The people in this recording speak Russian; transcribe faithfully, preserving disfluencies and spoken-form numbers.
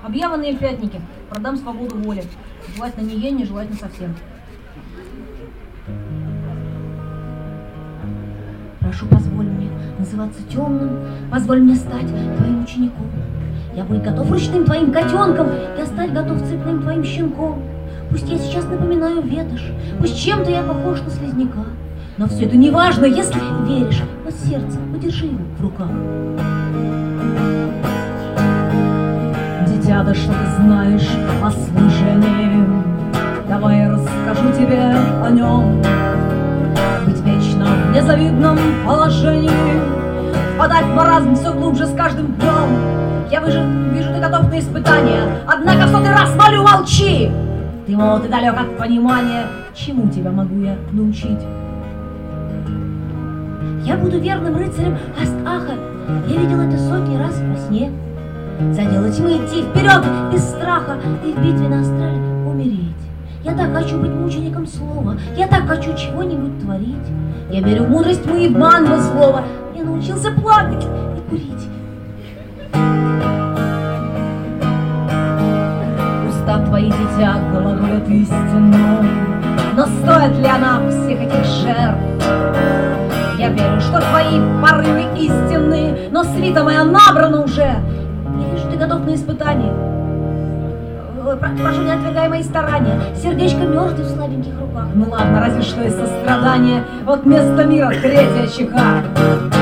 Объява на Ельфятнике. Продам свободу воли. Желательно не ей, не желательно совсем. Прошу, позволь мне называться темным, позволь мне стать твоим учеником. Я быть готов ручным твоим котенком, я стать готов цепным твоим щенком. Пусть я сейчас напоминаю ветошь, пусть чем-то я похож на слизняка, но все это не важно, если веришь. Вот сердце, удержи его в руках. Дитя, да что ты знаешь о служении? Давай я расскажу тебе о нем. Быть вечно в незавидном положении, впадать в маразм все глубже с каждым днем. Я вижу, вижу, ты готов на испытания, однако в сотый раз молю, молчи! Ты молод и далек от понимания, чему тебя могу я научить? Я буду верным рыцарем Аст-Аха, я видел это сотни раз во сне. За дело тьмы идти вперед без страха и в битве на астрале умереть. Я так хочу быть мучеником слова, я так хочу чего-нибудь творить. Я верю в мудрость тьмы и в манну слова, я научился плакать и курить. Уста твои, дитя, глаголят истину, но стоит ли она всех этих жертв? Я верю, что твои порывы истинны, но свита моя набрана уже. Я вижу, ты готов на испытание. Прошу, не отвергай мои старания. Сердечко мертвое в слабеньких руках. Ну ладно, разве что из сострадания. Вот вместо мира третья чека.